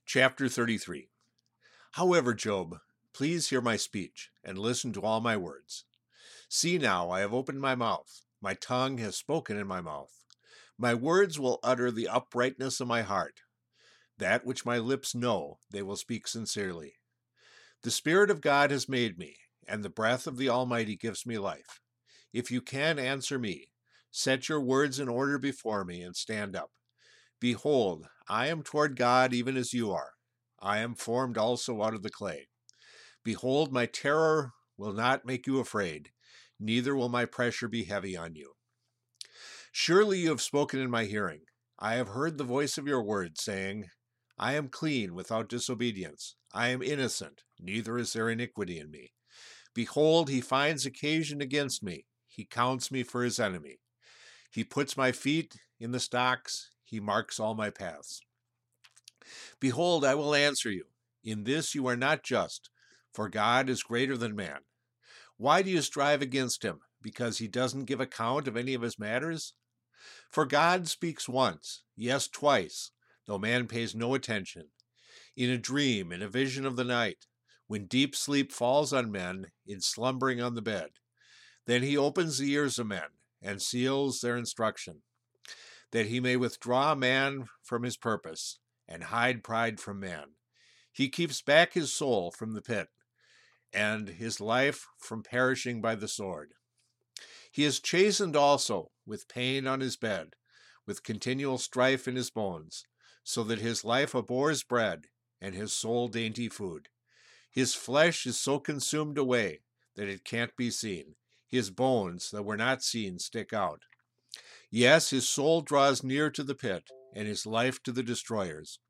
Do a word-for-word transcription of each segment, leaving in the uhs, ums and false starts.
Chapter thirty-three. However, Job, please hear my speech, and listen to all my words. See now, I have opened my mouth. My tongue has spoken in my mouth. My words will utter the uprightness of my heart. That which my lips know, they will speak sincerely. The Spirit of God has made me, and the breath of the Almighty gives me life. If you can answer me, set your words in order before me, and stand up. Behold, I am toward God even as you are. I am formed also out of the clay. Behold, my terror will not make you afraid, neither will my pressure be heavy on you. Surely you have spoken in my hearing. I have heard the voice of your words, saying, I am clean without disobedience. I am innocent, neither is there iniquity in me. Behold, he finds occasion against me. He counts me for his enemy. He puts my feet in the stocks. He marks all my paths. Behold, I will answer you. In this you are not just, for God is greater than man. Why do you strive against him? Because he doesn't give account of any of his matters? For God speaks once, yes, twice, though man pays no attention. In a dream, in a vision of the night, when deep sleep falls on men, in slumbering on the bed. Then he opens the ears of men, and seals their instruction, that he may withdraw man from his purpose, and hide pride from man. He keeps back his soul from the pit, and his life from perishing by the sword. He is chastened also with pain on his bed, with continual strife in his bones, so that his life abhors bread, and his soul dainty food. His flesh is so consumed away that it can't be seen. His bones that were not seen stick out. Yes, his soul draws near to the pit, and his life to the destroyers.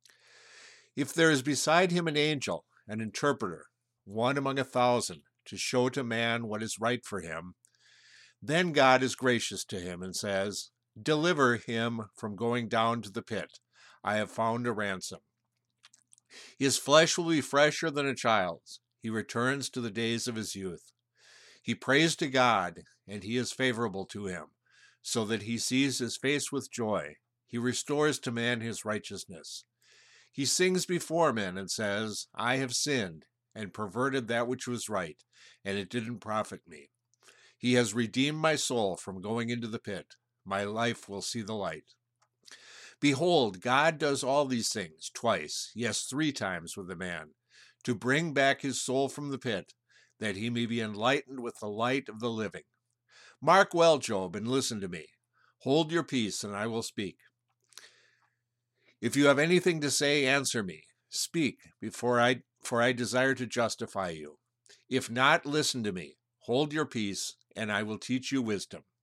If there is beside him an angel, an interpreter, one among a thousand, to show to man what is right for him, then God is gracious to him and says, Deliver him from going down to the pit. I have found a ransom. His flesh will be fresher than a child's. He returns to the days of his youth. He prays to God, and he is favorable to him, so that he sees his face with joy. He restores to man his righteousness. He sings before men and says, I have sinned and perverted that which was right, and it didn't profit me. He has redeemed my soul from going into the pit. My life will see the light. Behold, God does all these things twice, yes, three times with a man, to bring back his soul from the pit, that he may be enlightened with the light of the living. Mark well, Job, and listen to me. Hold your peace, and I will speak. If you have anything to say, answer me. Speak, before I, for I desire to justify you. If not, listen to me. Hold your peace, and I will teach you wisdom.